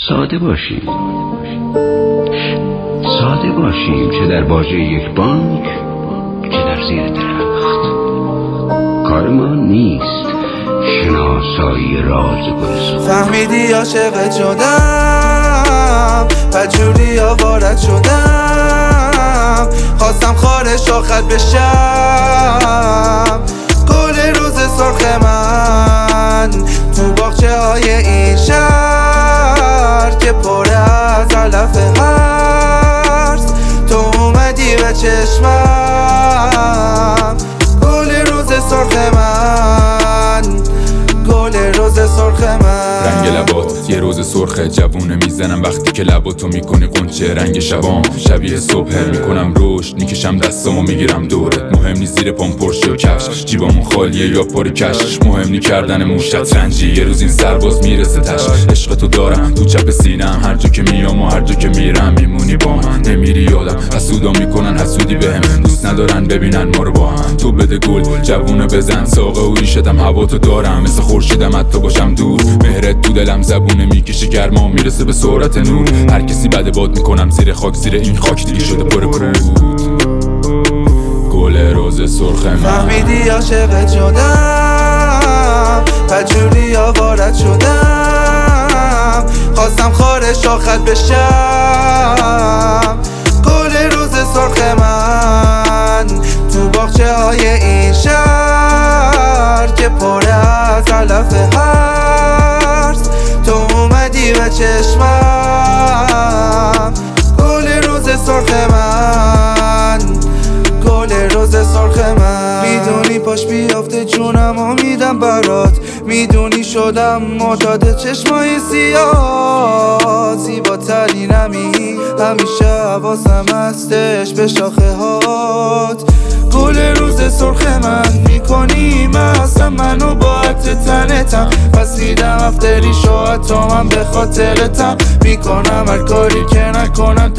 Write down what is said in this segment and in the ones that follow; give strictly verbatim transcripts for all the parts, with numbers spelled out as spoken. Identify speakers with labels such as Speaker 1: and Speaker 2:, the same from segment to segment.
Speaker 1: ساده باشیم ساده باشیم چه در باجه یک بانک چه در زیر درخت. کار ما نیست شناسایی راز گل سرخ.
Speaker 2: فهمیدی عاشق شدم پجوری آوارت شدم، خواستم خار شاخت بشم. گل روز سرخ من تو باغچه های این شهر که پر از علف هرز، تو اومدی به چشمم. گل روز سرخ من، گل روز سرخ من.
Speaker 3: رنگ لبات یه روز سرخه، جوونه میزنم وقتی که لباتو میکنی قنچه. رنگ شبام شبیه صبح، میکنم رشد میکشم دستامو میگیرم دورت. مهم نی زیر پام پرشه و کفش، جیبامون خالیه یا پر کش. مهم نی کردن موشت رنجی، یه روز این سرباز میرسه تش. عشق تو دارم تو چپ سینم، هر جا که میام و هر جا که میرم میمونی با من. نمیری یادم حسودا میکنن حسودی بهم، دوست ندارن ببینن ما رو با هم. تو بده گل جوونه بزن ساقه و ریشتم هوا تو دارم. مثل خورشیدم حتی باشم دور، مهرت تو دلم زبونه میکشه گرما میرسه به سرعت نور. هر کسی بده باد میکنم زیر خاک، زیر این خاک دیگه شده پر کود. گل روز سرخ من.
Speaker 2: فهمیدی عاشق شدم پجوری آوارت شدم، خواستم خار شاخت بشم. گل روز سرخ من تو باغچه های این شهر که پر از علف هرز، تو اومدی به چشمم. گل روز سرخ من، گل روز سرخ من. میدونی پاش بیافته جونم و میدم برات، میدونی شدم معتاد چشمای سیاه. زیباترینمی همیشه حواسم هستش به شاخه هات. گل روز سرخ من میکنی مستم منو با عطر تنتم. پسیدم افتری شاید تو من به خاطرتم. میکنم هر کاری که نکنم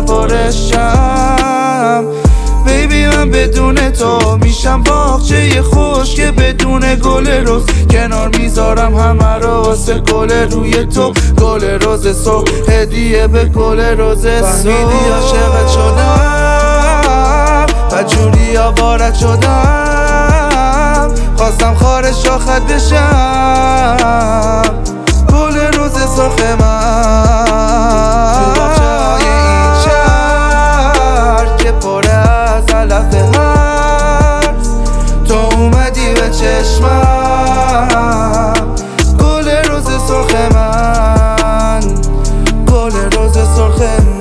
Speaker 2: تصورشم. بیبی من بدون تو میشم باغچه خوش که بدون گل روز. کنار میذارم همه رو واسه گل روی تو. گل روز صبح هدیه به گل روز صبح. فهمیدی عاشقت شدم پجوری آوارت شدم، خواستم خار شاخت بشم. گل روز سرخ من تو باغچه های این شهر که پر از علف هرز، تو اومدی به چشمم. گل روز سرخ من، گل روز سرخ من.